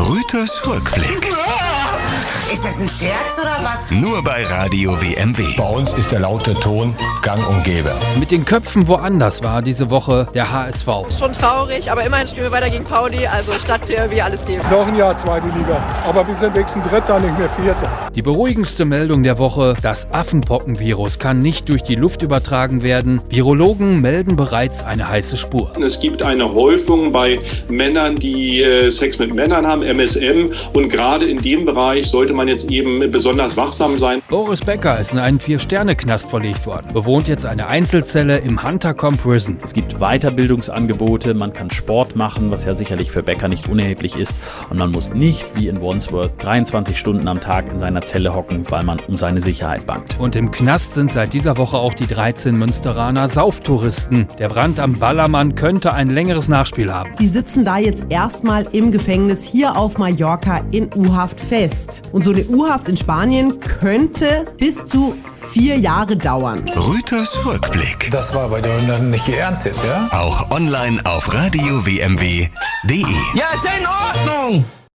Rüters Rückblick. Ist das ein Scherz oder was? Nur bei Radio WMW. Bei uns ist der laute Ton gang und gäbe. Mit den Köpfen woanders war diese Woche der HSV. Schon traurig, aber immerhin spielen wir weiter gegen Pauli, also Stadtderby, alles geben. Noch ein Jahr zweite Liga, aber wir sind wenigstens Dritter, nicht mehr Vierter. Die beruhigendste Meldung der Woche: Das Affenpockenvirus kann nicht durch die Luft übertragen werden. Virologen melden bereits eine heiße Spur. Es gibt eine Häufung bei Männern, die Sex mit Männern haben, MSM. Und gerade in dem Bereich sollte man jetzt eben besonders wachsam sein. Boris Becker ist in einen 4-Sterne-Knast verlegt worden, bewohnt jetzt eine Einzelzelle im Huntercombe Prison. Es gibt Weiterbildungsangebote, man kann Sport machen, was ja sicherlich für Becker nicht unerheblich ist. Und man muss nicht, wie in Wandsworth, 23 Stunden am Tag in seiner Zelle hocken, weil man um seine Sicherheit bangt. Und im Knast sind seit dieser Woche auch die 13 Münsteraner Sauftouristen. Der Brand am Ballermann könnte ein längeres Nachspiel haben. Sie sitzen da jetzt erstmal im Gefängnis hier auf Mallorca in U-Haft fest. Und so eine U-Haft in Spanien könnte bis zu 4 Jahre dauern. Rüters Rückblick. Das war bei dir nicht Ihr Ernst jetzt, ja? Auch online auf radiowmw.de. Ja, ist ja in Ordnung.